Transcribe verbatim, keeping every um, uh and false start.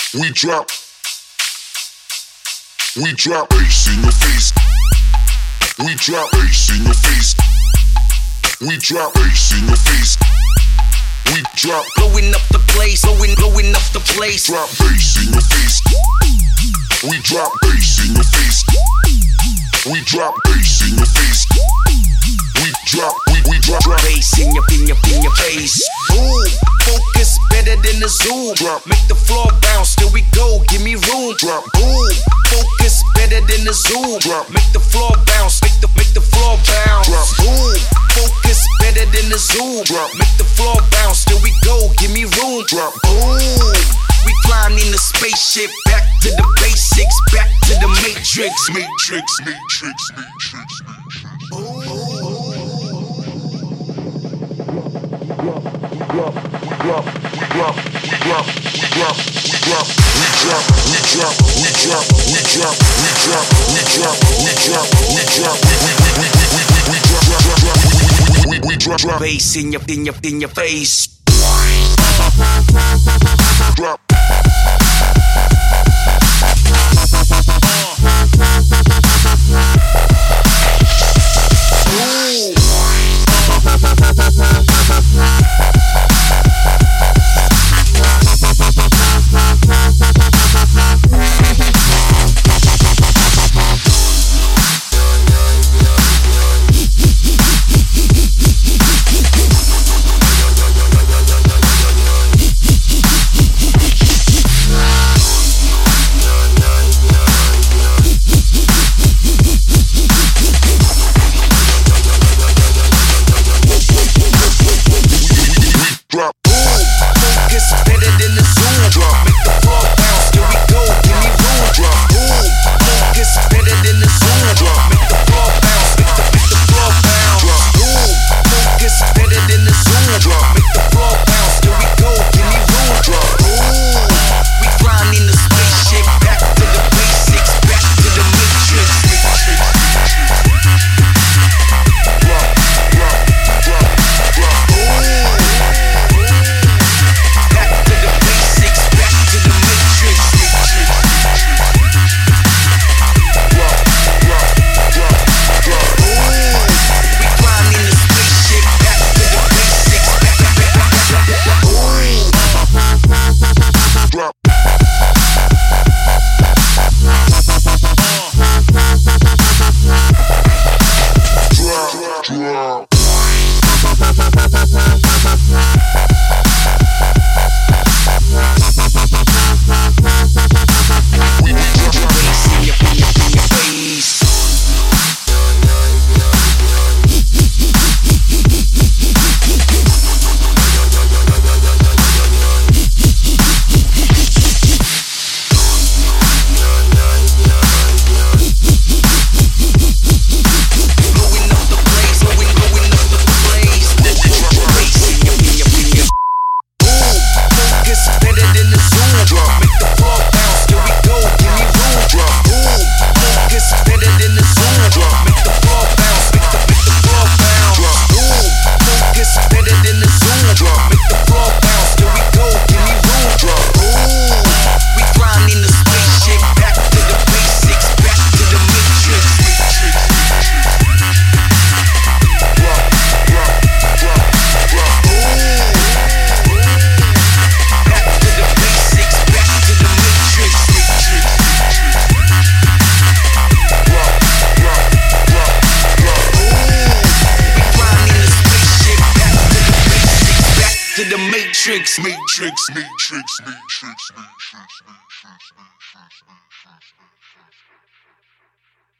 We drop, we drop bass in your face. We drop bass in your face. We drop bass in your face. We drop, blowing up the place, blowing, blowing up the place. Drop bass in your face. We drop bass in your face. We drop bass in your face. We drop, we we drop, drop bass in your, in your, in your face. Boom, focus better than the zoom. Drop, make the floor bounce. Here we go, give me room. Drop, boom, focus better than the zoom. Drop, make the floor bounce. Make the, make the floor bounce. Drop, boom, focus better than the zoom. Drop, make the floor bounce. Here we go, give me room. Drop, boom. We climbed in the spaceship, back to the basics, back to the matrix. Matrix, matrix, matrix, matrix. Ooh. We drop, we drop, we drop, we drop, we drop, we drop, we drop, we drop, we drop, we drop, we drop, we drop, we drop, we drop, we we we we we we drop, drop, drop, we we we drop, drop bass in your, in your, in your face. Drop. Matrix, matrix, matrix, matrix, matrix, matrix, matrix, matrix.